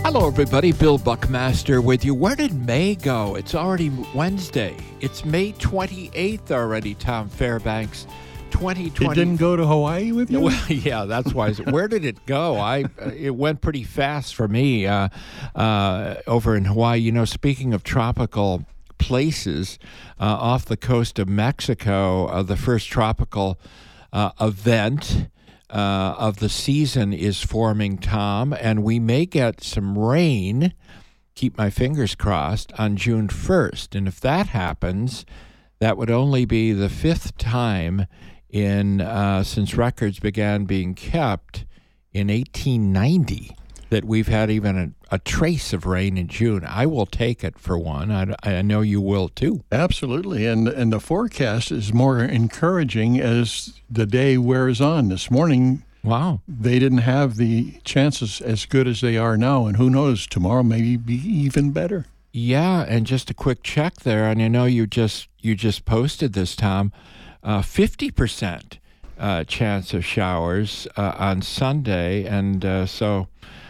Hello, everybody. Bill Buckmaster with you. Where did May go? It's already Wednesday. It's May 28th already, Tom Fairbanks. 2020. It didn't go to Hawaii with you? Well, yeah, that's why. Where did it go? It went pretty fast for me over in Hawaii. You know, speaking of tropical places, off the coast of Mexico, the first tropical event of the season is forming, Tom, and we may get some rain, keep my fingers crossed, on June 1st. And if that happens, that would only be the fifth time since records began being kept in 1890 that we've had even a trace of rain in June. I will take it for one. I know you will too. Absolutely. And the forecast is more encouraging as the day wears on. This morning, wow, they didn't have the chances as good as they are now. And who knows, tomorrow may be even better. Yeah, and just a quick check there, and I know you just posted this, Tom, 50% chance of showers on Sunday, and so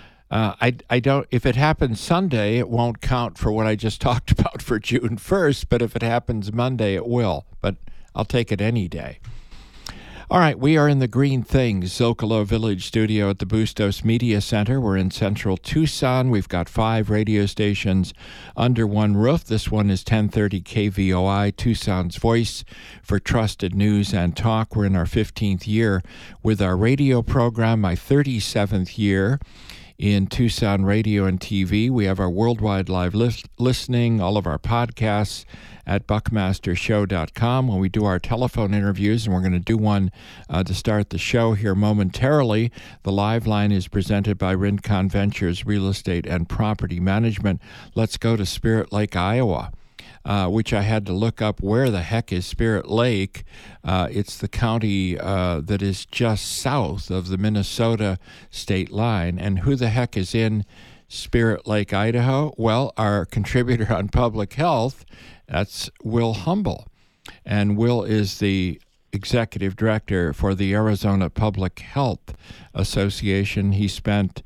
I don't. If it happens Sunday, it won't count for what I just talked about for June 1st. But if it happens Monday, it will. But I'll take it any day. All right, we are in the Green Things Zocalo Village studio at the Bustos Media Center. We're in central Tucson. We've got 5 radio stations under one roof. This one is 1030 KVOI, Tucson's voice for trusted news and talk. We're in our 15th year with our radio program, my 37th year in Tucson radio and TV. We have our worldwide live listening, all of our podcasts at buckmastershow.com when we do our telephone interviews, and we're going to do one to start the show here momentarily. The live line is presented by Rincon Ventures Real Estate and Property Management. Let's go to Spirit Lake, Iowa, which I had to look up. Where the heck is Spirit Lake? It's the county that is just south of the Minnesota state line. And who the heck is in Spirit Lake, Idaho? Well, our contributor on public health, that's Will Humble. And Will is the executive director for the Arizona Public Health Association. He spent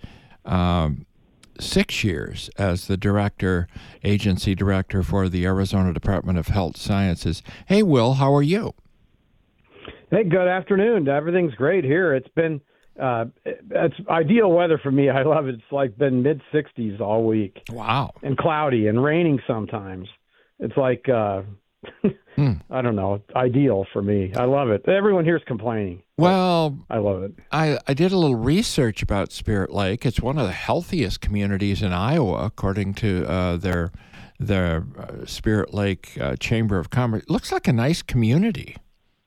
6 years as the agency director for the Arizona Department of Health Sciences. Hey, Will, how are you? Hey, good afternoon. Everything's great here. It's been it's ideal weather for me. I love it. It's like been mid-60s all week. Wow. And cloudy and raining sometimes. It's like, I don't know, ideal for me. I love it. Everyone here's complaining. Well, I love it. I did a little research about Spirit Lake. It's one of the healthiest communities in Iowa, according to their Spirit Lake Chamber of Commerce. It looks like a nice community.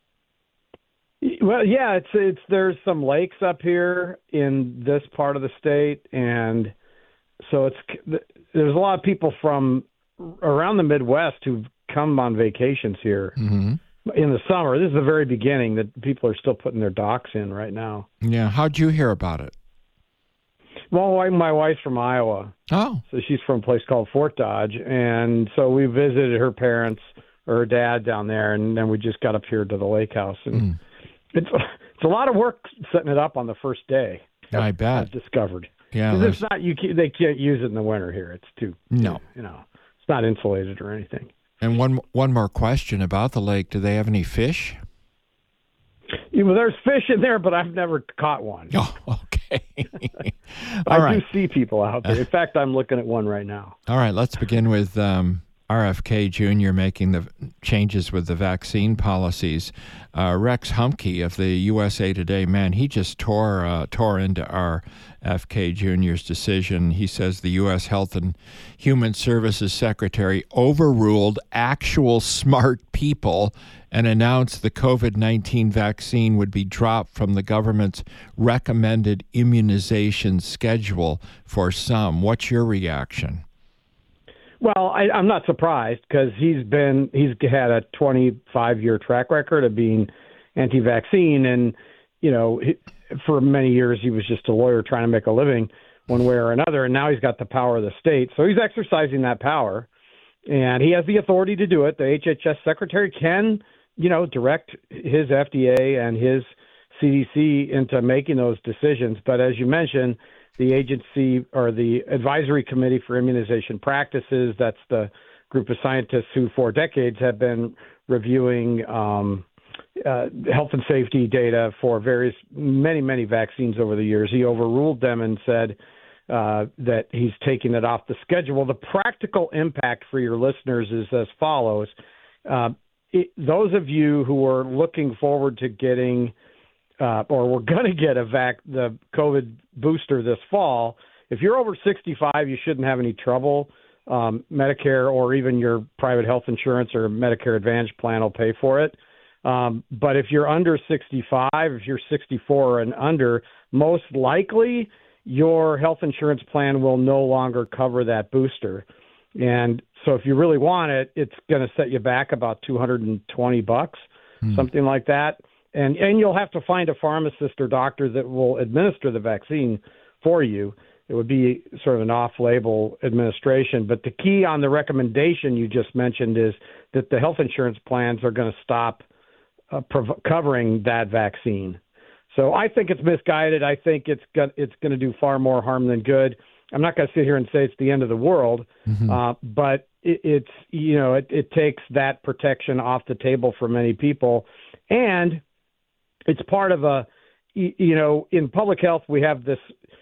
Well, yeah, it's there's some lakes up here in this part of the state, and so there's a lot of people from around the Midwest who've come on vacations here in the summer. This is the very beginning that people are still putting their docks in right now. Yeah. How'd you hear about it? Well, my wife's from Iowa. Oh. So she's from a place called Fort Dodge. And so we visited her parents or her dad down there, and then we just got up here to the lake house. And it's a lot of work setting it up on the first day. I bet. I've discovered. Yeah. It's not, they can't use it in the winter here. It's too, no. It's not insulated or anything. And one more question about the lake. Do they have any fish? Well, there's fish in there, but I've never caught one. Oh, okay. I do see people out there. In fact, I'm looking at one right now. All right, let's begin with RFK Jr. making the changes with the vaccine policies. Rex Humke of the USA Today, man, he just tore into RFK Jr.'s decision. He says the U.S. Health and Human Services Secretary overruled actual smart people and announced the COVID-19 vaccine would be dropped from the government's recommended immunization schedule for some. What's your reaction? Well, I'm not surprised because he's had a 25-year track record of being anti-vaccine, and for many years he was just a lawyer trying to make a living one way or another, and now he's got the power of the state, so he's exercising that power, and he has the authority to do it. The HHS secretary can, direct his FDA and his CDC into making those decisions, but as you mentioned, the agency or the Advisory Committee for Immunization Practices. That's the group of scientists who for decades have been reviewing health and safety data for many vaccines over the years. He overruled them and said that he's taking it off the schedule. The practical impact for your listeners is as follows. Those of you who are looking forward to getting or were going to get the COVID booster this fall, if you're over 65, you shouldn't have any trouble. Medicare or even your private health insurance or Medicare Advantage plan will pay for it. But if you're under 65, if you're 64 and under, most likely your health insurance plan will no longer cover that booster. And so if you really want it, it's going to set you back about $220, something like that. And you'll have to find a pharmacist or doctor that will administer the vaccine for you. It would be sort of an off-label administration. But the key on the recommendation you just mentioned is that the health insurance plans are going to stop covering that vaccine. So I think it's misguided. I think it's going to do far more harm than good. I'm not going to sit here and say it's the end of the world, but it takes that protection off the table for many people. And it's part of in public health, we have this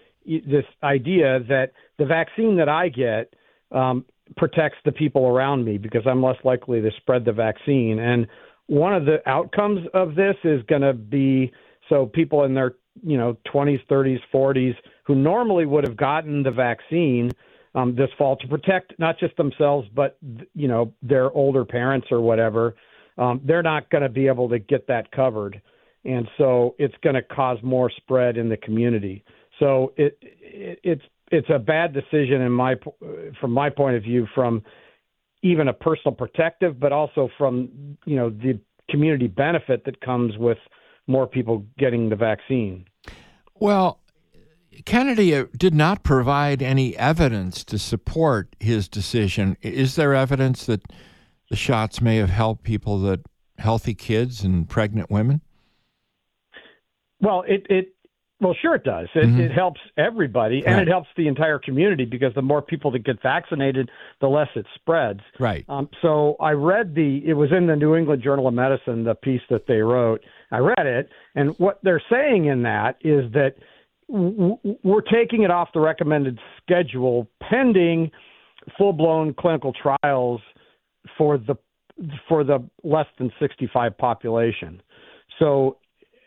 idea that the vaccine that I get protects the people around me because I'm less likely to spread the vaccine. And one of the outcomes of this is going to be people in their 20s, 30s, 40s who normally would have gotten the vaccine this fall to protect not just themselves but their older parents or whatever. They're not going to be able to get that covered, and so it's going to cause more spread in the community. So it's a bad decision from my point of view, from even a personal protective, but also from the community benefit that comes with more people getting the vaccine. Well, Kennedy did not provide any evidence to support his decision. Is there evidence that the shots may have helped healthy kids and pregnant women? Well, sure it does. It helps everybody, and it helps the entire community because the more people that get vaccinated, the less it spreads. Right. So I read it was in the New England Journal of Medicine, the piece that they wrote. I read it, and what they're saying in that is that we're taking it off the recommended schedule pending full-blown clinical trials for the less than 65 population. So,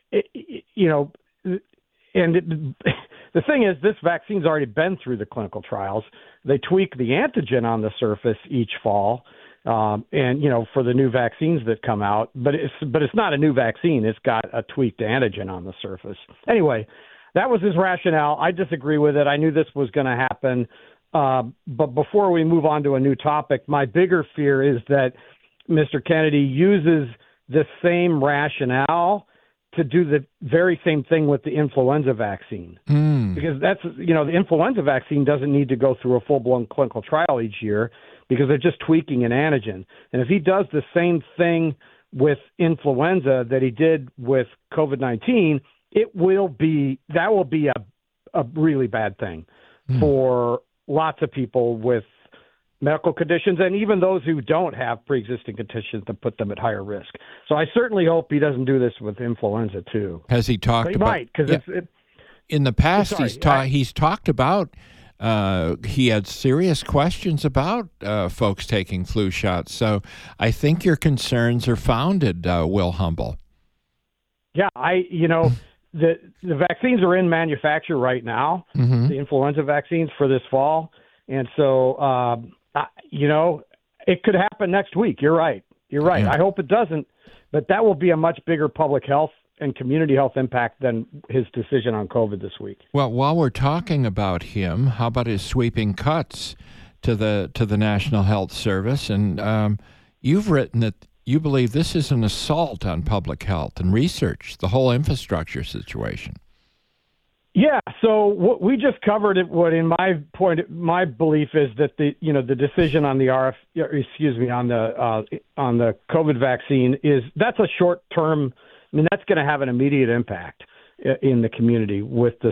the thing is, this vaccine's already been through the clinical trials. They tweak the antigen on the surface each fall, for the new vaccines that come out. But it's not a new vaccine. It's got a tweaked antigen on the surface. Anyway, that was his rationale. I disagree with it. I knew this was going to happen. But before we move on to a new topic, my bigger fear is that Mr. Kennedy uses the same rationale to do the very same thing with the influenza vaccine. Because that's, the influenza vaccine doesn't need to go through a full-blown clinical trial each year because they're just tweaking an antigen. And if he does the same thing with influenza that he did with COVID-19, that will be a really bad thing for lots of people with medical conditions, and even those who don't have pre-existing conditions that put them at higher risk. So I certainly hope he doesn't do this with influenza too. Has he talked but he about? Might, because in the past, he's talked about. He had serious questions about folks taking flu shots. So I think your concerns are founded, Will Humble. Yeah, the vaccines are in manufacture right now. The influenza vaccines for this fall, and so. It could happen next week. You're right. Yeah. I hope it doesn't, but that will be a much bigger public health and community health impact than his decision on COVID this week. Well, while we're talking about him, how about his sweeping cuts to the National Health Service? And you've written that you believe this is an assault on public health and research, the whole infrastructure situation. Yeah, so we just covered it. What in my belief is that the decision on the on the COVID vaccine that's a short term. I mean, that's going to have an immediate impact in the community with this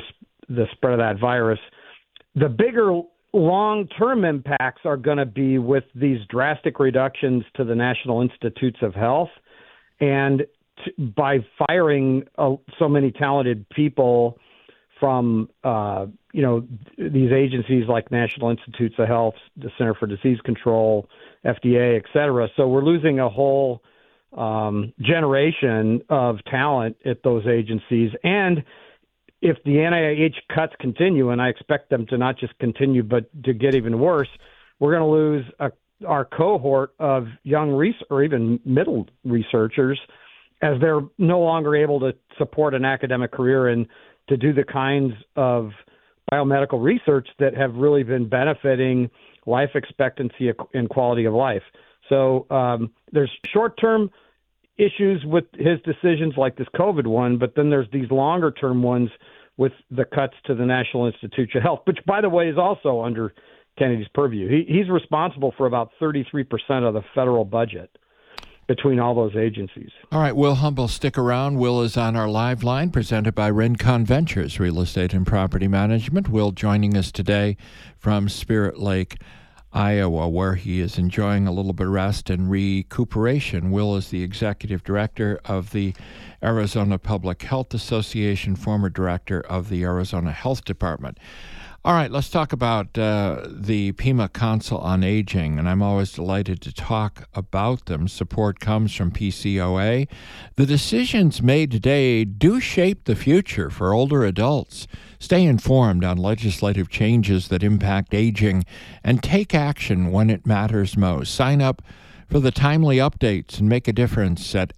the spread of that virus. The bigger long-term impacts are going to be with these drastic reductions to the National Institutes of Health, and by firing so many talented people from these agencies like National Institutes of Health, the Center for Disease Control, FDA, et cetera. So we're losing a whole generation of talent at those agencies. And if the NIH cuts continue, and I expect them to not just continue, but to get even worse, we're going to lose our cohort of young or even middle researchers, as they're no longer able to support an academic career and to do the kinds of biomedical research that have really been benefiting life expectancy and quality of life. So there's short-term issues with his decisions like this COVID one, but then there's these longer-term ones with the cuts to the National Institutes of Health, which, by the way, is also under Kennedy's purview. He's responsible for about 33% of the federal budget between all those agencies. All right, Will Humble, stick around. Will is on our live line, presented by Rincon Ventures, Real Estate and Property Management. Will joining us today from Spirit Lake, Iowa, where he is enjoying a little bit of rest and recuperation. Will is the executive director of the Arizona Public Health Association, former director of the Arizona Health Department. All right, let's talk about the Pima Council on Aging, and I'm always delighted to talk about them. Support comes from PCOA. The decisions made today do shape the future for older adults. Stay informed on legislative changes that impact aging and take action when it matters most. Sign up for the timely updates and make a difference at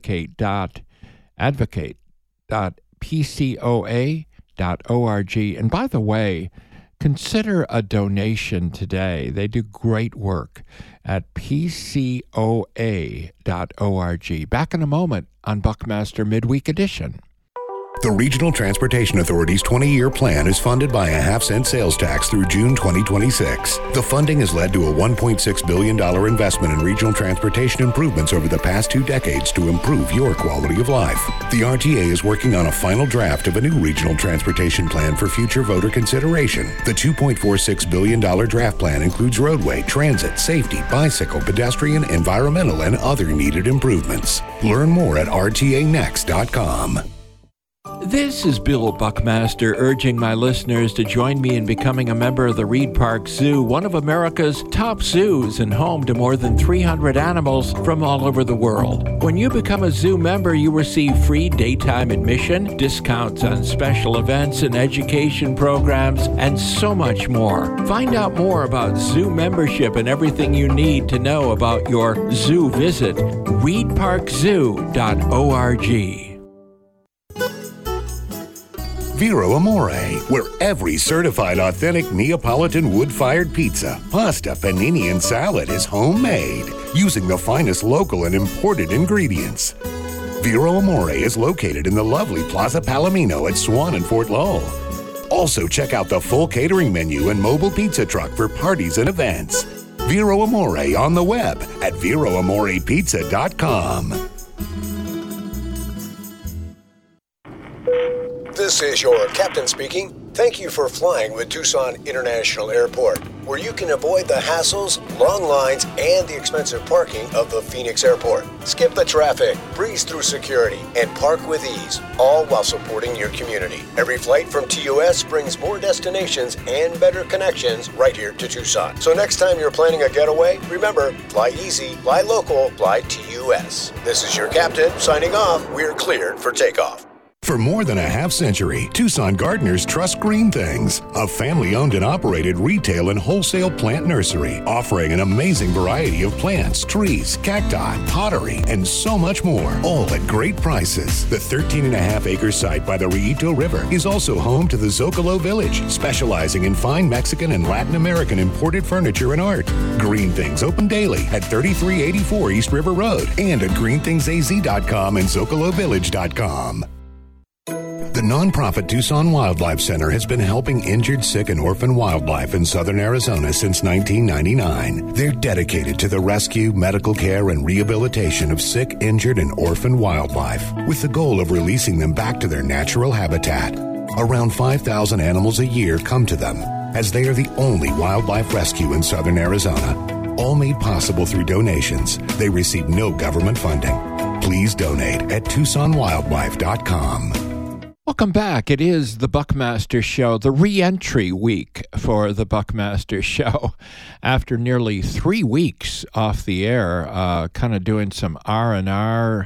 advocate.pcoa.org. And by the way, consider a donation today. They do great work at pcoa.org. Back in a moment on Buckmaster Midweek Edition. The Regional Transportation Authority's 20-year plan is funded by a half-cent sales tax through June 2026. The funding has led to a $1.6 billion investment in regional transportation improvements over the past 2 decades to improve your quality of life. The RTA is working on a final draft of a new regional transportation plan for future voter consideration. The $2.46 billion draft plan includes roadway, transit, safety, bicycle, pedestrian, environmental, and other needed improvements. Learn more at rtanext.com. This is Bill Buckmaster urging my listeners to join me in becoming a member of the Reed Park Zoo, one of America's top zoos and home to more than 300 animals from all over the world. When you become a zoo member, you receive free daytime admission, discounts on special events and education programs, and so much more. Find out more about zoo membership and everything you need to know about your zoo visit. reedparkzoo.org. Vero Amore, where every certified authentic Neapolitan wood-fired pizza, pasta, panini, and salad is homemade using the finest local and imported ingredients. Vero Amore is located in the lovely Plaza Palomino at Swan and Fort Lowell. Also, check out the full catering menu and mobile pizza truck for parties and events. Vero Amore on the web at veroamorepizza.com. This is your captain speaking. Thank you for flying with Tucson International Airport, where you can avoid the hassles, long lines, and the expensive parking of the Phoenix Airport. Skip the traffic, breeze through security, and park with ease, all while supporting your community. Every flight from TUS brings more destinations and better connections right here to Tucson. So next time you're planning a getaway, remember, fly easy, fly local, fly TUS. This is your captain signing off. We're cleared for takeoff. For more than a half-century, Tucson gardeners trust Green Things, a family-owned and operated retail and wholesale plant nursery, offering an amazing variety of plants, trees, cacti, pottery, and so much more, all at great prices. The 13.5-acre site by the Rillito River is also home to the Zocalo Village, specializing in fine Mexican and Latin American imported furniture and art. Green Things open daily at 3384 East River Road and at greenthingsaz.com and zocalovillage.com. The nonprofit Tucson Wildlife Center has been helping injured, sick, and orphan wildlife in southern Arizona since 1999. They're dedicated to the rescue, medical care, and rehabilitation of sick, injured, and orphan wildlife, with the goal of releasing them back to their natural habitat. Around 5,000 animals a year come to them, as they are the only wildlife rescue in southern Arizona. All made possible through donations. They receive no government funding. Please donate at TucsonWildlife.com. Welcome back. It is the Buckmaster Show, the re-entry week for the Buckmaster Show. After nearly 3 weeks off the air, kind of doing some R&R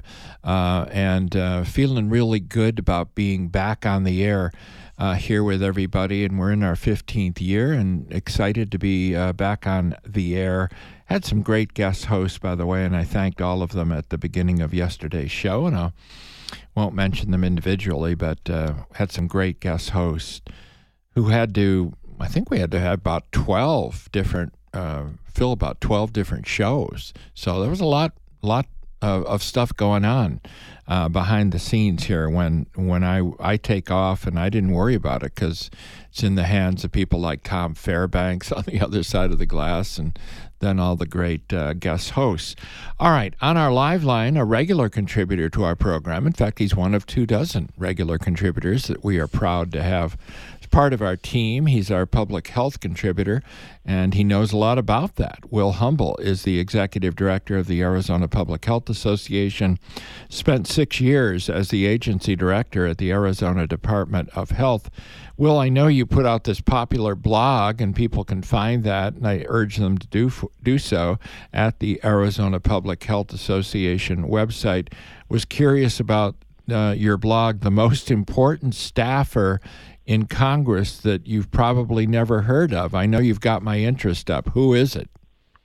and feeling really good about being back on the air here with everybody. And we're in our 15th year and excited to be back on the air. Had some great guest hosts, by the way, and I thanked all of them at the beginning of yesterday's show. And I won't mention them individually, but had some great guest hosts who had to, I think we had to have about 12 different, fill about 12 different shows. So there was a lot of stuff going on behind the scenes here when I take off, and I didn't worry about it because it's in the hands of people like Tom Fairbanks on the other side of the glass, and then all the great guest hosts. All right, on our live line, a regular contributor to our program. In fact, he's one of 24 regular contributors that we are proud to have as part of our team. He's our public health contributor, and he knows a lot about that. Will Humble is the executive director of the Arizona Public Health Association, spent 6 years as the agency director at the Arizona Department of Health. Will, I know you put out this popular blog, and people can find that, and I urge them to do so at the Arizona Public Health Association website. Was curious about your blog, the most important staffer in Congress that you've probably never heard of. I know you've got my interest up. Who is it?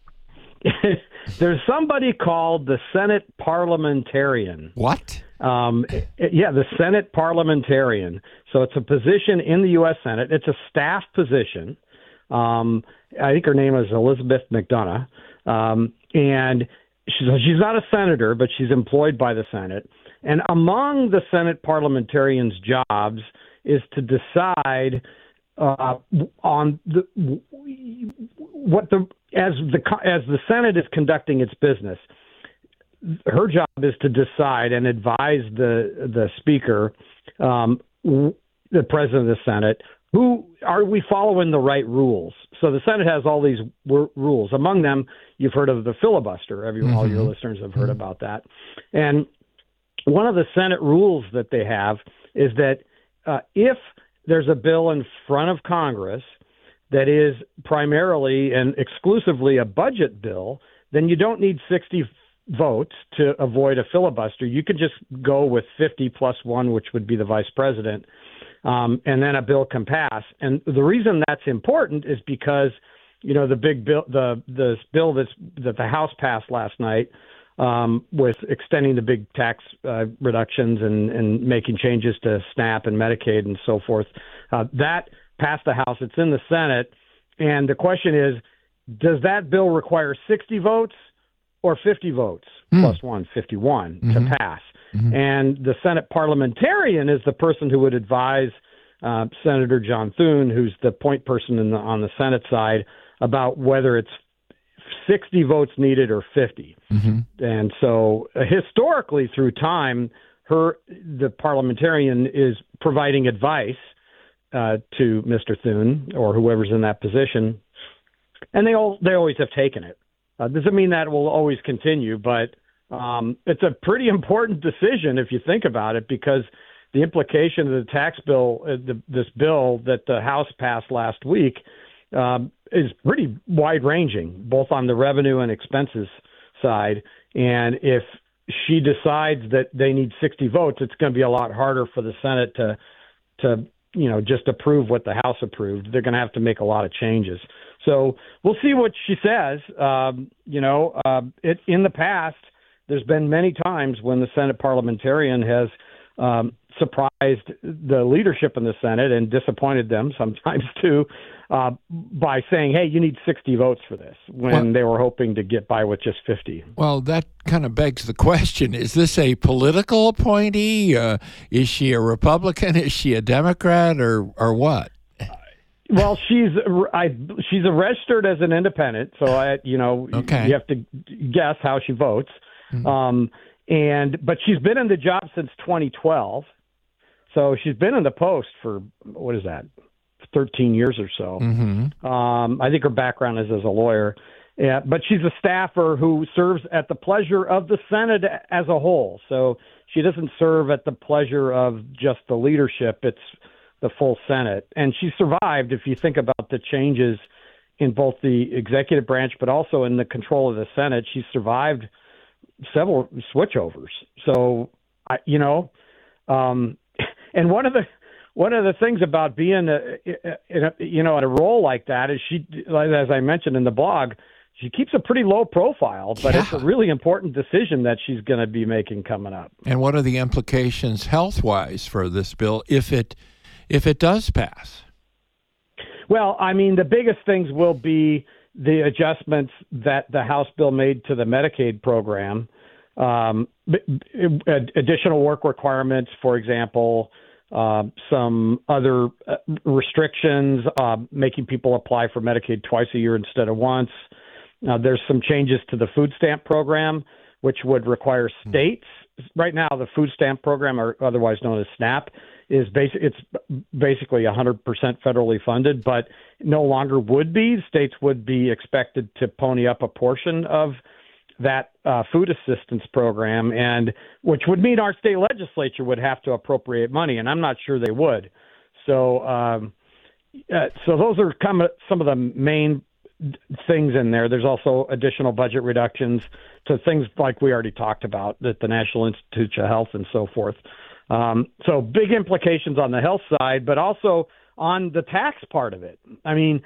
There's somebody called the Senate Parliamentarian. What? The Senate Parliamentarian. So it's a position in the U.S. Senate. It's a staff position. I think her name is Elizabeth McDonough. And she's not a senator, but she's employed by the Senate. And among the Senate parliamentarians' jobs is to decide on as the Senate is conducting its business. Her job is to decide and advise the Speaker, the President of the Senate, who are we following the right rules? So the Senate has all these rules. Among them, you've heard of the filibuster. All your listeners have heard about that. And one of the Senate rules that they have is that if there's a bill in front of Congress that is primarily and exclusively a budget bill, then you don't need 60 votes to avoid a filibuster. You could just go with 50 plus one, which would be the vice president, and then a bill can pass. And the reason that's important is because, the big bill, this bill that the House passed last night, with extending the big tax reductions and making changes to SNAP and Medicaid and so forth, that passed the House. It's in the Senate. And the question is, does that bill require 60 votes or 50 votes plus one, 51 to pass? And the Senate parliamentarian is the person who would advise Senator John Thune, who's the point person on the Senate side, about whether it's 60 votes needed or 50. And so historically through time, the parliamentarian is providing advice to Mr. Thune or whoever's in that position. And they always have taken it. Doesn't mean that will always continue, but it's a pretty important decision if you think about it, because the implication of the tax bill, this bill that the House passed last week, is pretty wide-ranging, both on the revenue and expenses side. And if she decides that they need 60 votes, it's going to be a lot harder for the Senate to just approve what the House approved. They're going to have to make a lot of changes. So we'll see what she says. In the past, there's been many times when the Senate parliamentarian has surprised the leadership in the Senate and disappointed them sometimes too, by saying, hey, you need 60 votes for this, when they were hoping to get by with just 50. Well, that kind of begs the question, is this a political appointee? Is she a Republican? Is she a Democrat, or what? Well, she's registered as an independent, so you have to guess how she votes. But she's been in the job since 2012. So she's been in the post for, 13 years or so. I think her background is as a lawyer. Yeah, but she's a staffer who serves at the pleasure of the Senate as a whole. So she doesn't serve at the pleasure of just the leadership. It's the full Senate. And she survived, if you think about the changes in both the executive branch, but also in the control of the Senate. She survived several switchovers. So, and one of the things about being in a role like that is she, as I mentioned in the blog, she keeps a pretty low profile, but It's a really important decision that she's going to be making coming up. And what are the implications health-wise for this bill if it does pass? Well, I mean, the biggest things will be the adjustments that the House bill made to the Medicaid program, additional work requirements, for example, some other restrictions, making people apply for Medicaid twice a year instead of once. There's some changes to the food stamp program, which would require states. Right now, the food stamp program, or otherwise known as SNAP, it's basically 100% federally funded, but no longer would be. States would be expected to pony up a portion of that food assistance program, and which would mean our state legislature would have to appropriate money, and I'm not sure they would. So those are some of the main things in there. There's also additional budget reductions to things like we already talked about, at the National Institutes of Health and so forth. So big implications on the health side, but also on the tax part of it. I mean,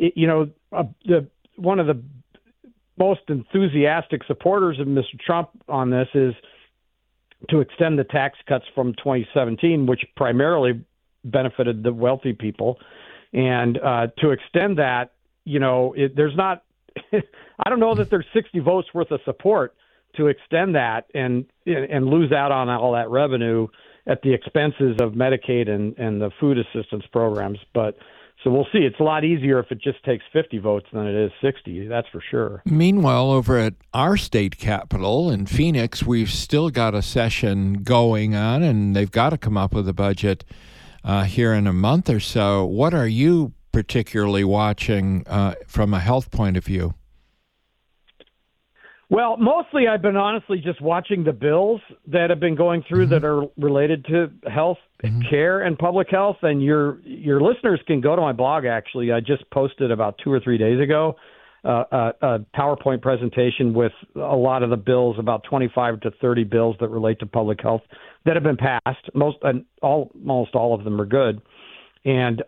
one of the most enthusiastic supporters of Mr. Trump on this is to extend the tax cuts from 2017, which primarily benefited the wealthy people, and to extend that. There's not, I don't know that there's 60 votes worth of support to extend that and lose out on all that revenue at the expenses of Medicaid and the food assistance programs. But so we'll see. It's a lot easier if it just takes 50 votes than it is 60. That's for sure. Meanwhile, over at our state capital in Phoenix, we've still got a session going on, and they've got to come up with a budget here in a month or so. What are you particularly watching from a health point of view? Well, mostly I've been honestly just watching the bills that have been going through that are related to health care and public health. And your listeners can go to my blog, actually. I just posted about 2 or 3 days ago a PowerPoint presentation with a lot of the bills, about 25 to 30 bills that relate to public health that have been passed. Almost all of them are good. And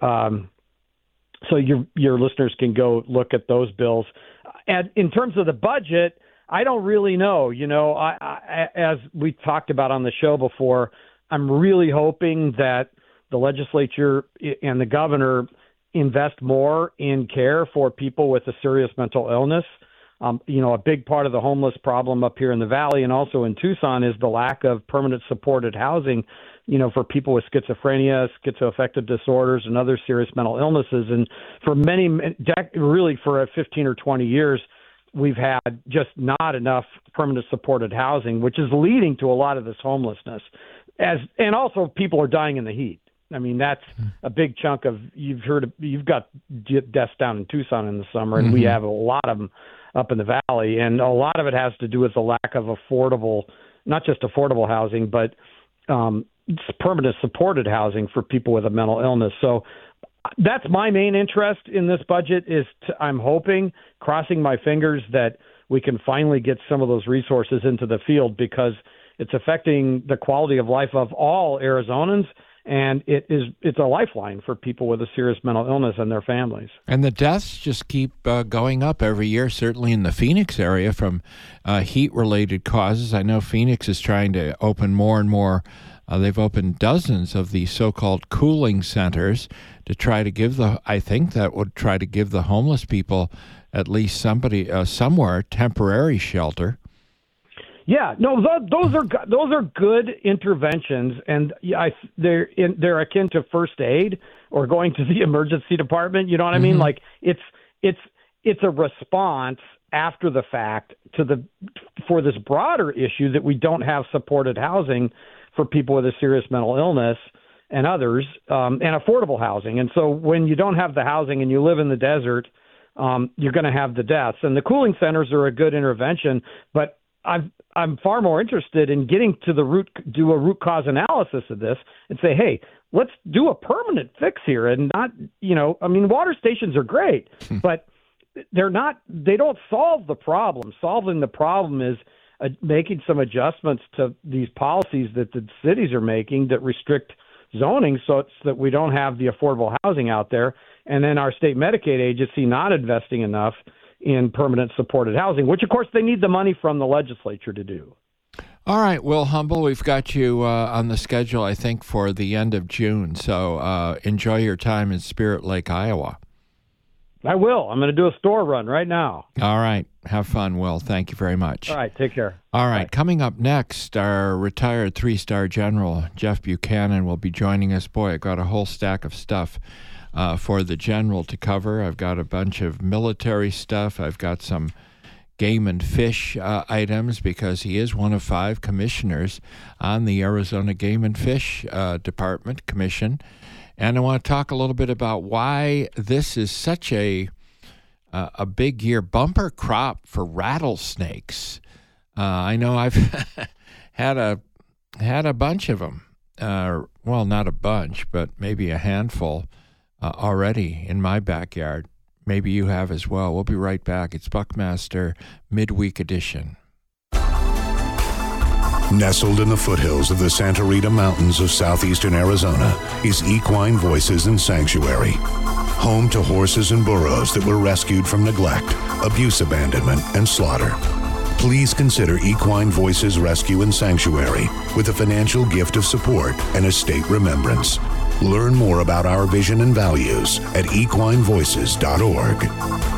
so your listeners can go look at those bills. And in terms of the budget, I don't really know. I as we talked about on the show before, I'm really hoping that the legislature and the governor invest more in care for people with a serious mental illness. A big part of the homeless problem up here in the Valley and also in Tucson is the lack of permanent supported housing, for people with schizophrenia, schizoaffective disorders, and other serious mental illnesses. And for really for 15 or 20 years, we've had just not enough permanent supported housing, which is leading to a lot of this homelessness. And also people are dying in the heat. I mean, that's a big chunk of, you've got deaths down in Tucson in the summer, and we have a lot of them up in the Valley. And a lot of it has to do with the lack of not just affordable housing, but permanent supported housing for people with a mental illness. So that's my main interest in this budget I'm hoping, crossing my fingers, that we can finally get some of those resources into the field, because it's affecting the quality of life of all Arizonans. And it's a lifeline for people with a serious mental illness and their families. And the deaths just keep going up every year, certainly in the Phoenix area, from heat-related causes. I know Phoenix is trying to open more and more. They've opened dozens of these so-called cooling centers to try to give the homeless people at least somewhere temporary shelter. Yeah, no, those are good interventions, and they're akin to first aid or going to the emergency department. You know what I mean? Like it's a response after the fact for this broader issue that we don't have supported housing for people with a serious mental illness. and others, and affordable housing. And so when you don't have the housing and you live in the desert, you're going to have the deaths. And the cooling centers are a good intervention, but I'm far more interested in getting to the root, do a root cause analysis of this and say, hey, let's do a permanent fix here. And not, water stations are great, but they don't solve the problem. Solving the problem is making some adjustments to these policies that the cities are making that restrict zoning so that we don't have the affordable housing out there. And then our state Medicaid agency not investing enough in permanent supported housing, which, of course, they need the money from the legislature to do. All right, Will Humble, we've got you on the schedule, I think, for the end of June. So enjoy your time in Spirit Lake, Iowa. I will. I'm going to do a store run right now. All right. Have fun, Will. Thank you very much. All right. Take care. All right. Bye. Coming up next, our retired 3-star general, Jeff Buchanan, will be joining us. Boy, I got a whole stack of stuff for the general to cover. I've got a bunch of military stuff. I've got some game and fish items because he is one of 5 commissioners on the Arizona Game and Fish Department Commission. And I want to talk a little bit about why this is such a big year, bumper crop for rattlesnakes. I know I've had a bunch of them. Well, not a bunch, but maybe a handful already in my backyard. Maybe you have as well. We'll be right back. It's Buckmaster Midweek Edition. Nestled in the foothills of the Santa Rita Mountains of southeastern Arizona is Equine Voices and Sanctuary. Home to horses and burros that were rescued from neglect, abuse, abandonment, and slaughter. Please consider Equine Voices Rescue and Sanctuary with a financial gift of support and estate remembrance. Learn more about our vision and values at equinevoices.org.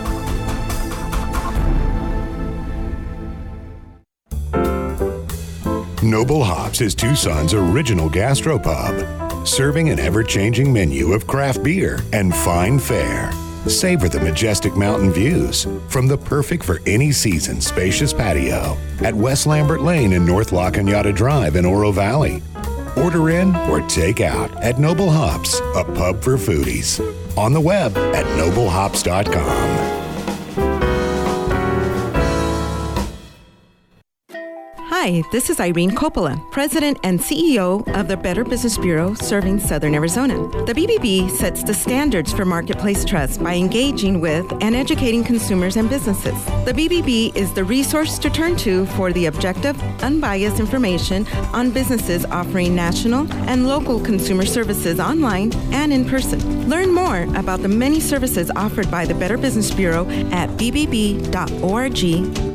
Noble Hops is Tucson's original gastropub, serving an ever-changing menu of craft beer and fine fare. Savor the majestic mountain views from the perfect for any season spacious patio at West Lambert Lane and North La Cañada Drive in Oro Valley. Order in or take out at Noble Hops, a pub for foodies. On the web at noblehops.com. Hi, this is Irene Coppola, President and CEO of the Better Business Bureau serving Southern Arizona. The BBB sets the standards for marketplace trust by engaging with and educating consumers and businesses. The BBB is the resource to turn to for the objective, unbiased information on businesses offering national and local consumer services online and in person. Learn more about the many services offered by the Better Business Bureau at bbb.org.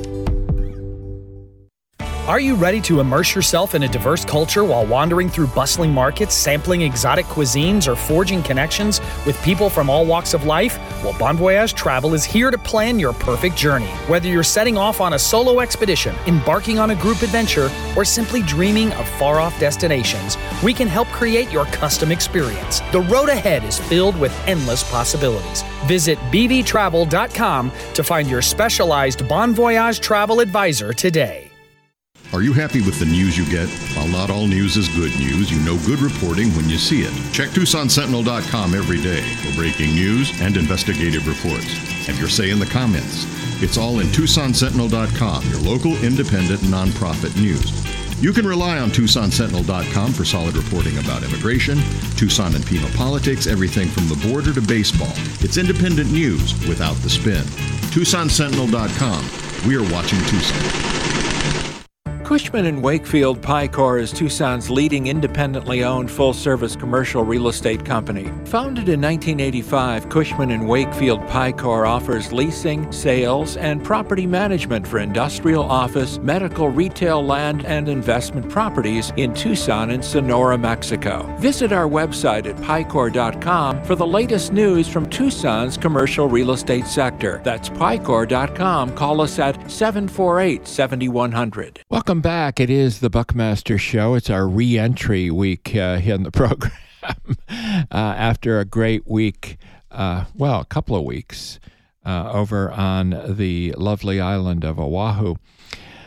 Are you ready to immerse yourself in a diverse culture while wandering through bustling markets, sampling exotic cuisines, or forging connections with people from all walks of life? Well, Bon Voyage Travel is here to plan your perfect journey. Whether you're setting off on a solo expedition, embarking on a group adventure, or simply dreaming of far-off destinations, we can help create your custom experience. The road ahead is filled with endless possibilities. Visit bbtravel.com to find your specialized Bon Voyage travel advisor today. Are you happy with the news you get? While not all news is good news, you know good reporting when you see it. Check TucsonSentinel.com every day for breaking news and investigative reports. Have your say in the comments. It's all in TucsonSentinel.com, your local independent nonprofit news. You can rely on TucsonSentinel.com for solid reporting about immigration, Tucson and penal politics, everything from the border to baseball. It's independent news without the spin. TucsonSentinel.com. We are watching Tucson. Cushman & Wakefield Picor is Tucson's leading independently owned full-service commercial real estate company. Founded in 1985, Cushman & Wakefield Picor offers leasing, sales, and property management for industrial, office, medical, retail, land, and investment properties in Tucson and Sonora, Mexico. Visit our website at picor.com for the latest news from Tucson's commercial real estate sector. That's picor.com. Call us at 748-7100. Welcome back. It is the Buckmaster Show. It's our re-entry week here in the program after a great week, a couple of weeks over on the lovely island of Oahu.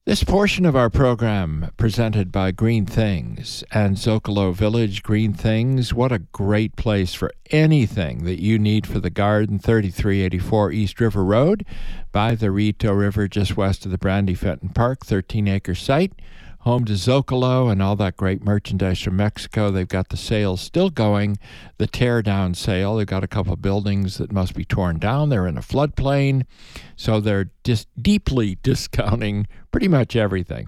This portion of our program presented by Green Things and Zocalo Village. Green Things, what a great place for anything that you need for the garden. 3384 East River Road by the Rito River, just west of the Brandy Fenton Park, 13-acre site. Home to Zocalo and all that great merchandise from Mexico. They've got the sales still going, the tear-down sale. They've got a couple of buildings that must be torn down. They're in a floodplain, so they're just deeply discounting pretty much everything.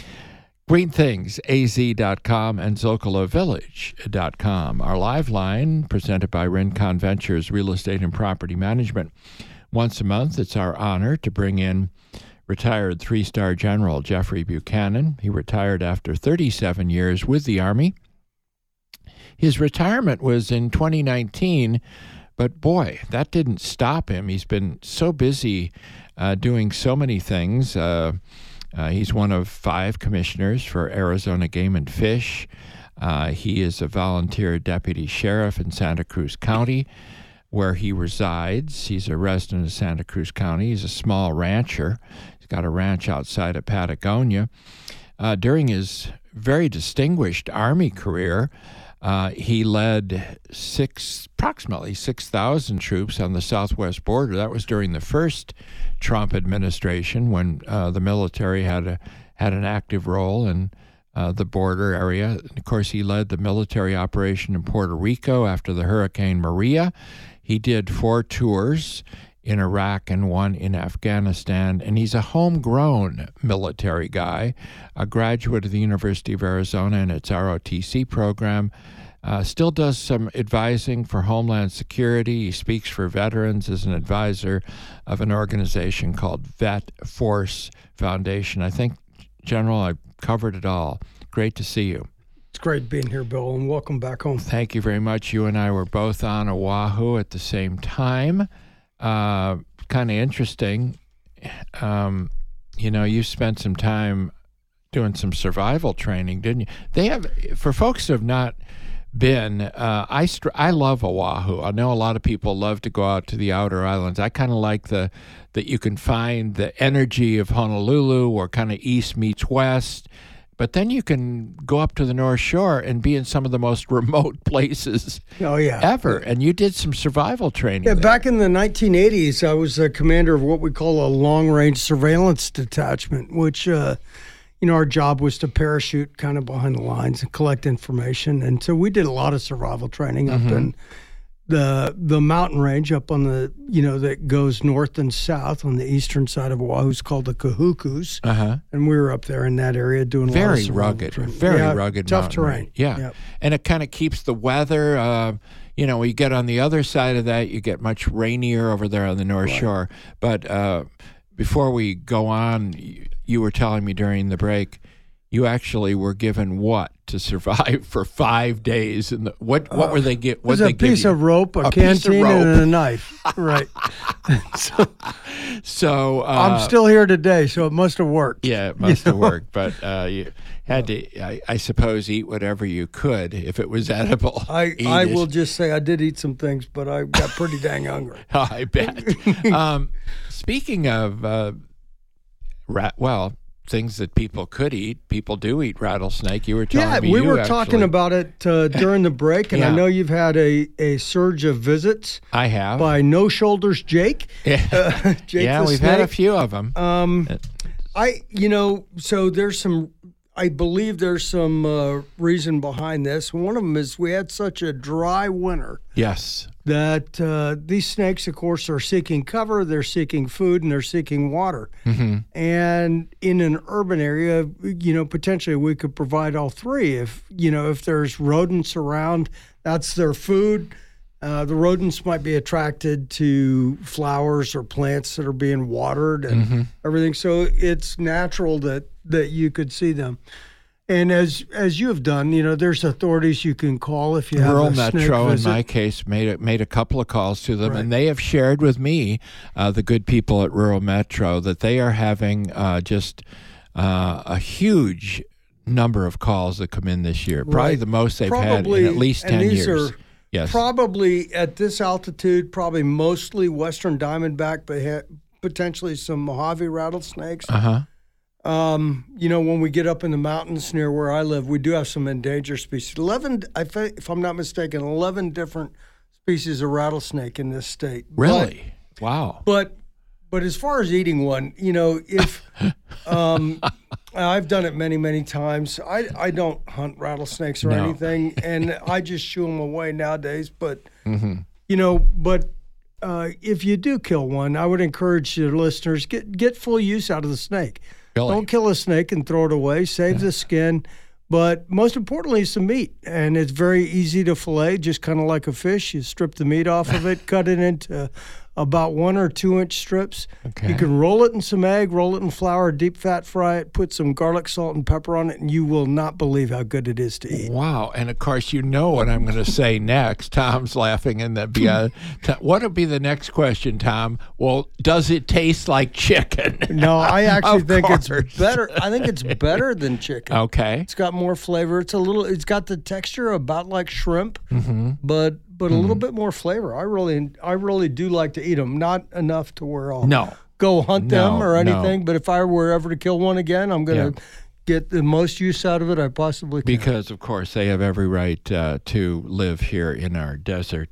GreenThingsAZ.com and ZocaloVillage.com. Our live line, presented by Rincon Ventures Real Estate and Property Management. Once a month, it's our honor to bring in retired three-star General Jeffrey Buchanan. He retired after 37 years with the Army. His retirement was in 2019, but boy, that didn't stop him. He's been so busy doing so many things. He's one of 5 commissioners for Arizona Game and Fish. He is a volunteer deputy sheriff in Santa Cruz County, where he resides. He's a resident of Santa Cruz County. He's a small rancher. He's got a ranch outside of Patagonia. During his very distinguished Army career, he led approximately 6,000 troops on the southwest border. That was during the first Trump administration, when the military had an active role in the border area. And of course, he led the military operation in Puerto Rico after the Hurricane Maria. He did 4 tours in Iraq and 1 in Afghanistan, and he's a homegrown military guy, a graduate of the University of Arizona and its ROTC program. Still does some advising for Homeland Security. He speaks for veterans as an advisor of an organization called Vet Force Foundation. I think, General, I've covered it all. Great to see you. It's great being here, Bill, and welcome back home. Thank you very much. You and I were both on Oahu at the same time. Kind of interesting. You spent some time doing some survival training, didn't you? They have, for folks who have not been, I love Oahu. I know a lot of people love to go out to the outer islands. I kind of like that you can find the energy of Honolulu, or kind of east meets west. But then you can go up to the North Shore and be in some of the most remote places ever. And you did some survival training there. Back in the 1980s, I was a commander of what we call a long-range surveillance detachment, which, our job was to parachute kind of behind the lines and collect information. And so we did a lot of survival training up in the mountain range up on the, that goes north and south on the eastern side of Oahu. It's called the Kahukus. And we were up there in that area doing a lot of survival training. Very rugged, tough terrain. Range. Yeah. Yep. And it kind of keeps the weather, you get on the other side of that, you get much rainier over there on the North Shore. But before we go on, you were telling me during the break, you actually were given what to survive for 5 days? And what were they get? What they give you? A piece of rope, a canteen, and a knife. Right. So I'm still here today, so it must have worked. Yeah, it must have worked. But you had to, I suppose, eat whatever you could if it was edible. I will just say I did eat some things, but I got pretty dang hungry. I bet. Speaking of things that people could eat, people do eat rattlesnake. You were telling me. Yeah, we were talking about it during the break, and I know you've had a surge of visits. I have. By No Shoulders Jake. Yeah, Jake we've had a few of them. So there's some. I believe there's some reason behind this. One of them is we had such a dry winter. Yes. That these snakes, of course, are seeking cover, they're seeking food, and they're seeking water. And in an urban area, potentially we could provide all three. If there's rodents around, that's their food. The rodents might be attracted to flowers or plants that are being watered and everything. So it's natural that you could see them. And as you have done, there's authorities you can call if you have Rural a snake Metro, visit. in my case, made a couple of calls to them, and they have shared with me, the good people at Rural Metro, that they are having just a huge number of calls that come in this year. Probably the most they've had in at least 10 years. Yes. Probably at this altitude, probably mostly western diamondback, but potentially some Mojave rattlesnakes. When we get up in the mountains near where I live, we do have some endangered species. 11, if I'm not mistaken, 11 different species of rattlesnake in this state. Really? Wow. But as far as eating one, if I've done it many, many times. I don't hunt rattlesnakes or anything, and I just shoo them away nowadays. But if you do kill one, I would encourage your listeners get full use out of the snake. Really? Don't kill a snake and throw it away. Save the skin. But most importantly, it's the meat, and it's very easy to fillet, just kind of like a fish. You strip the meat off of it, cut it into about 1 or 2 inch strips. Okay. You can roll it in some egg, roll it in flour, deep fat fry it, put some garlic, salt, and pepper on it, and you will not believe how good it is to eat. Wow. And of course, you know what I'm going to say next. Tom's laughing in the beyond. What would be the next question, Tom? Well, does it taste like chicken? No, I actually think course. it's better. I think it's better than chicken. Okay. It's got more flavor. It's got the texture about like shrimp, but a little bit more flavor. I really do like to eat them. Not enough to where I'll go hunt them or anything. But if I were ever to kill one again, I'm going to get the most use out of it I possibly can. Because, of course, they have every right to live here in our desert.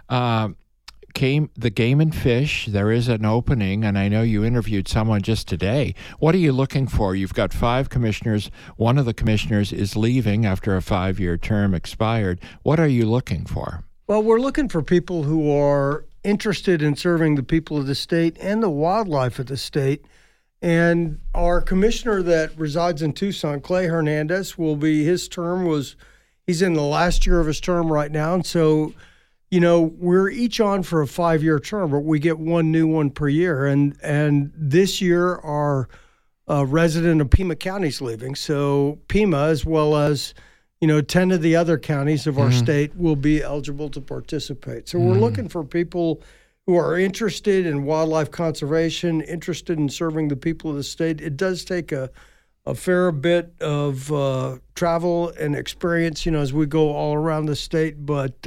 The Game and Fish, there is an opening, and I know you interviewed someone just today. What are you looking for? You've got 5 commissioners. One of the commissioners is leaving after a 5-year term expired. What are you looking for? Well, we're looking for people who are interested in serving the people of the state and the wildlife of the state. And our commissioner that resides in Tucson, Clay Hernandez, he's in the last year of his term right now. And so, we're each on for a 5-year term, but we get one new one per year. And this year, our resident of Pima County is leaving. So Pima, as well as 10 of the other counties of our state will be eligible to participate. So we're looking for people who are interested in wildlife conservation, interested in serving the people of the state. It does take a fair bit of travel and experience, as we go all around the state.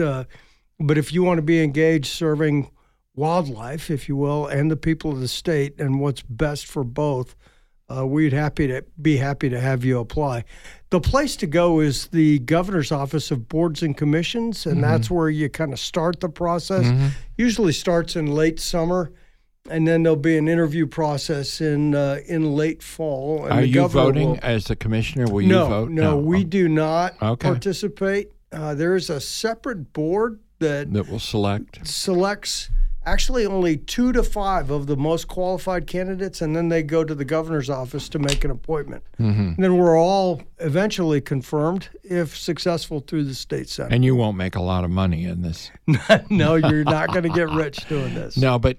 But if you want to be engaged serving wildlife, if you will, and the people of the state and what's best for both, we'd be happy to have you apply. The place to go is the Governor's Office of Boards and Commissions, and that's where you kind of start the process. Usually starts in late summer, and then there'll be an interview process in late fall. And are you voting as a commissioner? Will you vote? No, we do not participate. There is a separate board that will selects actually only 2 to 5 of the most qualified candidates, and then they go to the governor's office to make an appointment. And then we're all eventually confirmed, if successful, through the state senate. And you won't make a lot of money in this. No, you're not going to get rich doing this. No, but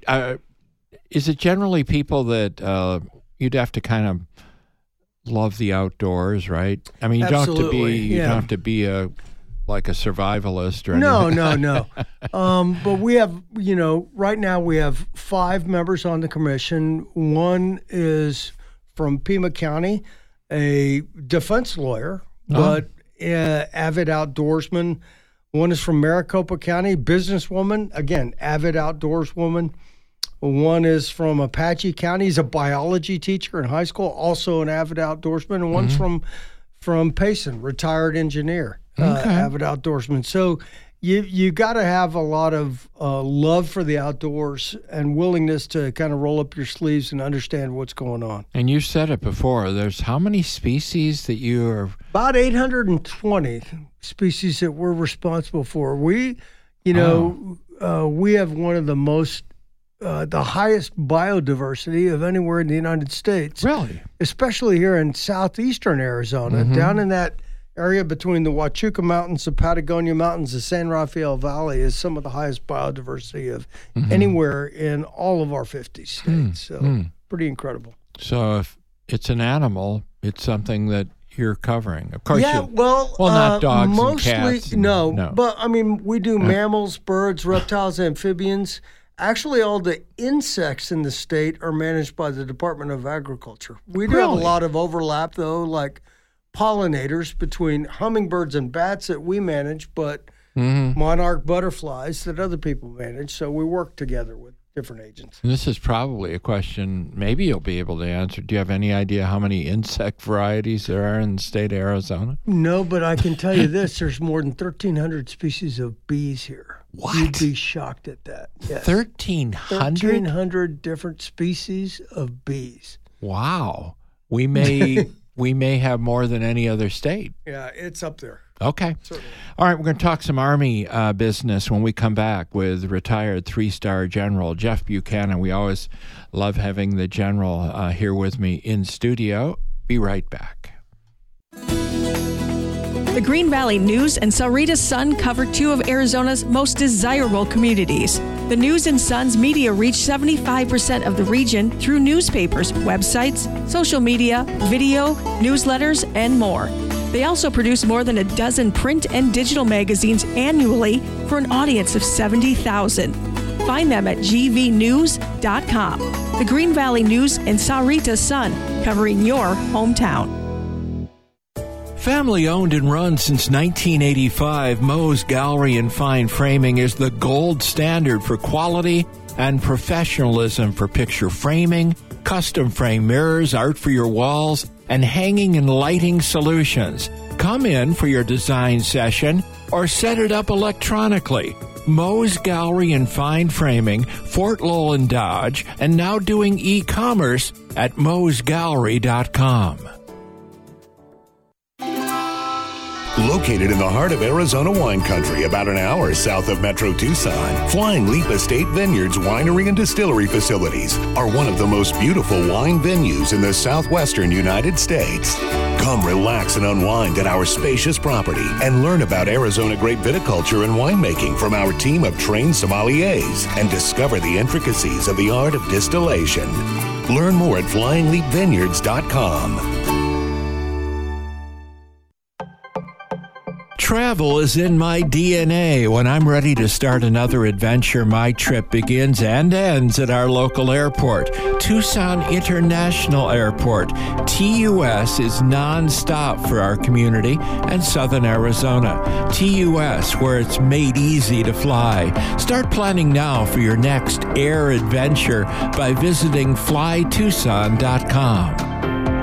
is it generally people that you'd have to kind of love the outdoors, right? I mean, you don't have to be like a survivalist or anything. No. But we have, right now we have 5 members on the commission. One is from Pima County, a defense lawyer, but avid outdoorsman. One is from Maricopa County, businesswoman, again, avid outdoorswoman. One is from Apache County. He's a biology teacher in high school, also an avid outdoorsman. And one's from Payson, retired engineer. Avid outdoorsman. So you got to have a lot of love for the outdoors and willingness to kind of roll up your sleeves and understand what's going on. And you said it before. There's how many species that you are? About 820 species that we're responsible for. We, we have one of the most, the highest biodiversity of anywhere in the United States. Really? Especially here in southeastern Arizona, down in that area between the Huachuca Mountains, the Patagonia Mountains, the San Rafael Valley is some of the highest biodiversity of anywhere in all of our 50 states. So pretty incredible. So if it's an animal, it's something that you're covering. Of course, not dogs mostly, and cats. No. But, I mean, we do mammals, birds, reptiles, amphibians. Actually, all the insects in the state are managed by the Department of Agriculture. We do have a lot of overlap, though, like pollinators between hummingbirds and bats that we manage, but monarch butterflies that other people manage. So we work together with different agents. And this is probably a question maybe you'll be able to answer. Do you have any idea how many insect varieties there are in the state of Arizona? No, but I can tell you this. There's more than 1,300 species of bees here. What? You'd be shocked at that. Yes. 1,300? 1,300 different species of bees. Wow. We may have more than any other state. Yeah, it's up there. Okay. Certainly. All right, we're going to talk some Army business when we come back with retired 3-star General Jeff Buchanan. We always love having the General here with me in studio. Be right back. The Green Valley News and Sahuarita Sun cover two of Arizona's most desirable communities. The News and Sun's media reach 75% of the region through newspapers, websites, social media, video, newsletters, and more. They also produce more than a dozen print and digital magazines annually for an audience of 70,000. Find them at gvnews.com. The Green Valley News and Sahuarita Sun, covering your hometown. Family owned and run since 1985, Moe's Gallery and Fine Framing is the gold standard for quality and professionalism for picture framing, custom frame mirrors, art for your walls, and hanging and lighting solutions. Come in for your design session or set it up electronically. Moe's Gallery and Fine Framing, Fort Lowell and Dodge, and now doing e-commerce at moesgallery.com. Located in the heart of Arizona wine country, about an hour south of Metro Tucson, Flying Leap Estate Vineyards Winery and Distillery facilities are one of the most beautiful wine venues in the southwestern United States. Come relax and unwind at our spacious property and learn about Arizona grape viticulture and winemaking from our team of trained sommeliers and discover the intricacies of the art of distillation. Learn more at flyingleapvineyards.com. Travel is in my DNA. When I'm ready to start another adventure, my trip begins and ends at our local airport, Tucson International Airport. TUS is nonstop for our community and southern Arizona. TUS, where it's made easy to fly. Start planning now for your next air adventure by visiting flytucson.com.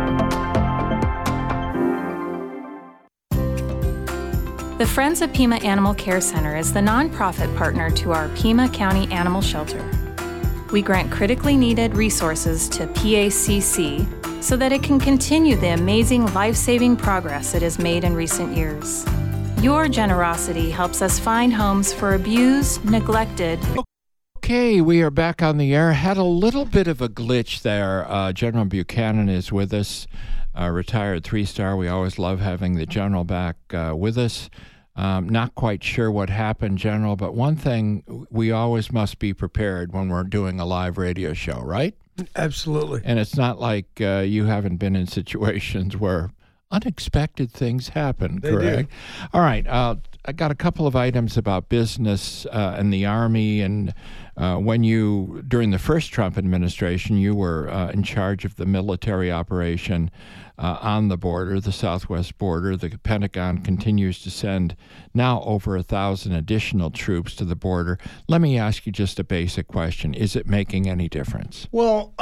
The Friends of Pima Animal Care Center is the nonprofit partner to our Pima County Animal Shelter. We grant critically needed resources to PACC so that it can continue the amazing life-saving progress it has made in recent years. Your generosity helps us find homes for abused, neglected. Okay, we are back on the air. Had a little bit of a glitch there. General Buchanan is with us, retired 3-star. We always love having the General back with us. Not quite sure what happened, General, but one thing, we always must be prepared when we're doing a live radio show, right? Absolutely. And it's not like you haven't been in situations where unexpected things happen, correct? Do. All right. I got a couple of items about business and the Army. And when you, during the first Trump administration, you were in charge of the military operation on the border, the southwest border. The Pentagon continues to send now over 1,000 additional troops to the border. Let me ask you just a basic question. Is it making any difference? Well,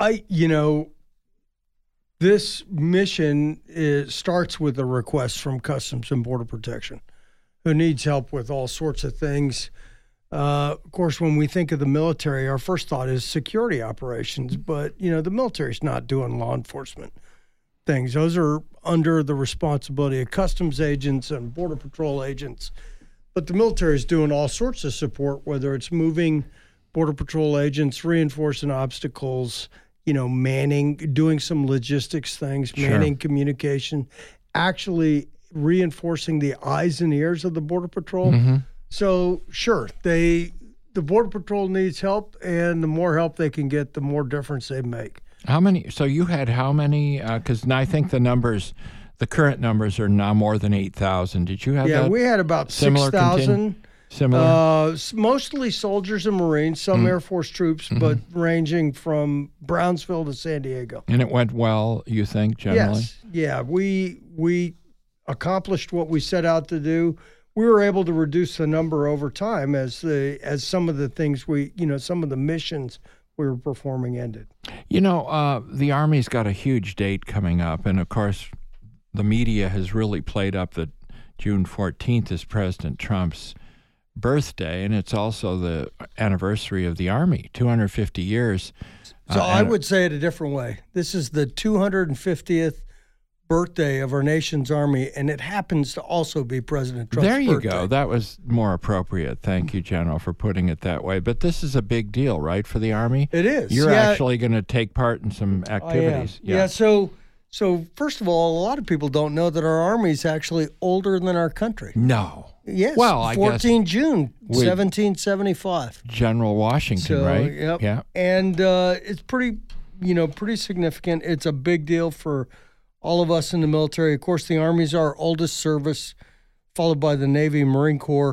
this mission starts with a request from Customs and Border Protection, who needs help with all sorts of things. Of course, when we think of the military, our first thought is security operations, but, the military's not doing law enforcement things. Those are under the responsibility of customs agents and border patrol agents. But the military is doing all sorts of support, whether it's moving border patrol agents, reinforcing obstacles, manning, doing some logistics things, manning communication, actually reinforcing the eyes and ears of the Border Patrol. Mm-hmm. So, sure, the Border Patrol needs help, and the more help they can get, the more difference they make. How many? So you had how many? Because I think the current numbers are now more than 8,000. Did you have that? Yeah, we had about 6,000. Similar? Mostly soldiers and Marines, some Air Force troops, but ranging from Brownsville to San Diego. And it went well, you think, generally? Yes. Yeah, we accomplished what we set out to do. We were able to reduce the number over time as some of the things some of the missions we were performing ended. You know, the Army's got a huge date coming up, and of course, the media has really played up that June 14th is President Trump's birthday, and it's also the anniversary of the Army, 250 years. So I would say it a different way. This is the 250th birthday of our nation's Army, and it happens to also be President Trump's birthday. There you go. That was more appropriate. Thank you, General, for putting it that way. But this is a big deal, right, for the Army? It is. You're actually going to take part in some activities. Yeah. So first of all, a lot of people don't know that our Army is actually older than our country. No. Yes. Well, I 14 guess June 1775. General Washington, right? Yep. Yeah. And it's pretty significant. It's a big deal for all of us in the military. Of course, the Army's our oldest service, followed by the Navy, Marine Corps,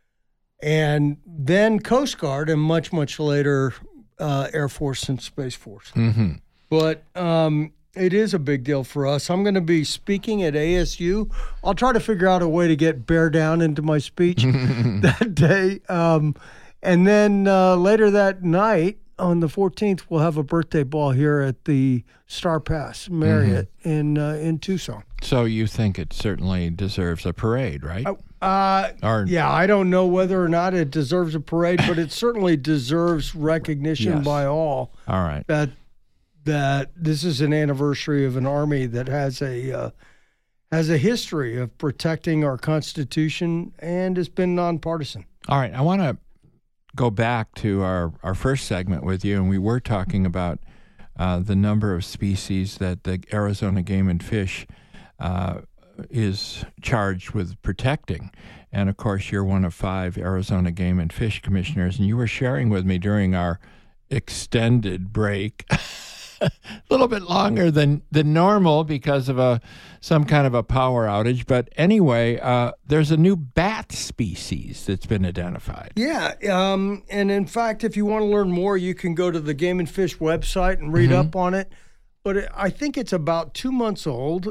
and then Coast Guard, and much, much later, Air Force and Space Force. Mm-hmm. But it is a big deal for us. I'm going to be speaking at ASU. I'll try to figure out a way to get bear down into my speech that day. And then later that night, on the 14th, we'll have a birthday ball here at the Star Pass Marriott in Tucson. So you think it certainly deserves a parade, right? Yeah, I don't know whether or not it deserves a parade, but it certainly deserves recognition by all. All right. That this is an anniversary of an Army that has a history of protecting our Constitution and has been nonpartisan. All right. I want to go back to our first segment with you, and we were talking about the number of species that the Arizona Game and Fish is charged with protecting. And, of course, you're one of 5 Arizona Game and Fish commissioners, and you were sharing with me during our extended break a little bit longer than normal because of some kind of a power outage. But anyway, there's a new bat species that's been identified. Yeah, and in fact, if you want to learn more, you can go to the Game and Fish website and read up on it. But I think it's about 2 months old.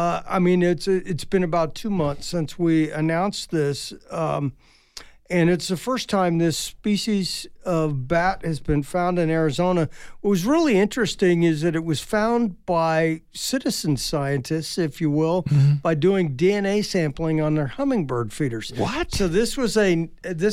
It's been about 2 months since we announced this. And it's the first time this species of bat has been found in Arizona. What was really interesting is that it was found by citizen scientists, if you will, by doing DNA sampling on their hummingbird feeders. What? So this was a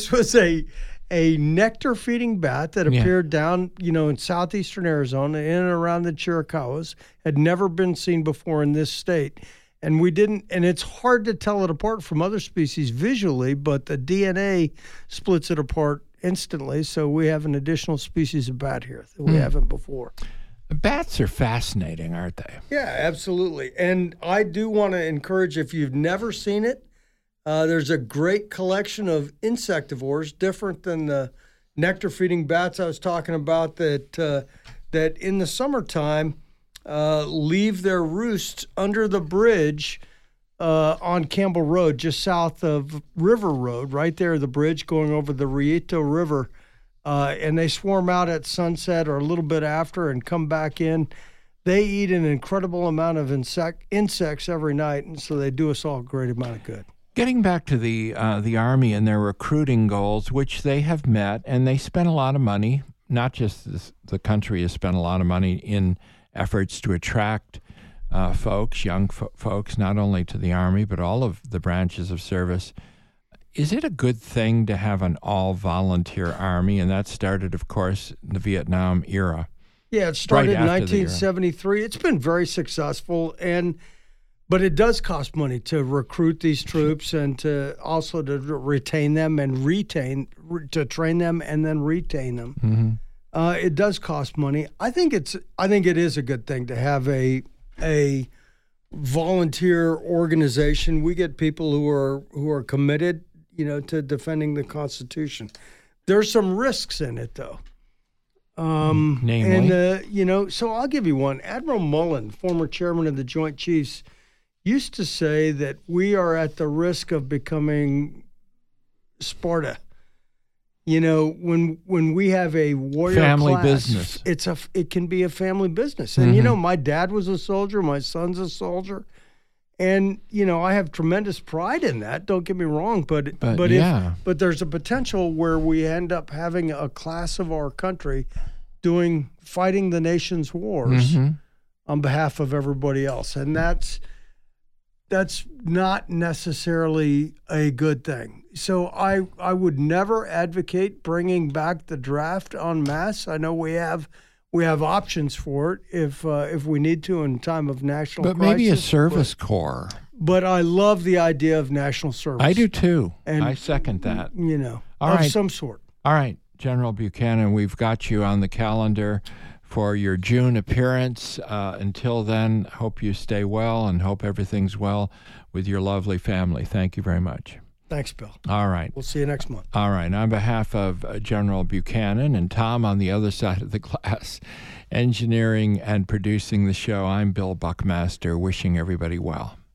nectar feeding bat that appeared down, in southeastern Arizona, in and around the Chiricahuas, had never been seen before in this state. And we didn't, and it's hard to tell it apart from other species visually, but the DNA splits it apart instantly. So we have an additional species of bat here that we haven't before. Bats are fascinating, aren't they? Yeah, absolutely. And I do want to encourage, if you've never seen it, there's a great collection of insectivores, different than the nectar-feeding bats I was talking about, that in the summertime leave their roosts under the bridge on Campbell Road, just south of River Road, right there, the bridge going over the Rillito River. And they swarm out at sunset or a little bit after and come back in. They eat an incredible amount of insects every night, and so they do us all a great amount of good. Getting back to the Army and their recruiting goals, which they have met, and they spent a lot of money, not just the country has spent a lot of money in efforts to attract folks, young folks, not only to the Army, but all of the branches of service. Is it a good thing to have an all-volunteer Army? And that started, of course, in the Vietnam era. Yeah, it started in 1973. It's been very successful, but it does cost money to recruit these troops and to also to retain them and to train them and then retain them. Mm-hmm. It does cost money. I think it is a good thing to have a volunteer organization. We get people who are committed, to defending the Constitution. There's some risks in it, though. Namely? And so I'll give you one. Admiral Mullen, former chairman of the Joint Chiefs, used to say that we are at the risk of becoming Sparta. When we have a warrior family class, business. It can be a family business. And my dad was a soldier, my son's a soldier, and I have tremendous pride in that. Don't get me wrong, but there's a potential where we end up having a class of our country fighting the nation's wars on behalf of everybody else. And that's not necessarily a good thing. So I would never advocate bringing back the draft en masse. I know we have options for it if we need to in time of national crisis. But maybe a service corps. But I love the idea of national service. I do too. And, I second that. Of some sort. All right, General Buchanan, we've got you on the calendar for your June appearance. Until then, hope you stay well and hope everything's well with your lovely family. Thank you very much. Thanks, Bill. All right. We'll see you next month. All right. On behalf of General Buchanan and Tom on the other side of the glass, engineering and producing the show, I'm Bill Buckmaster, wishing everybody well.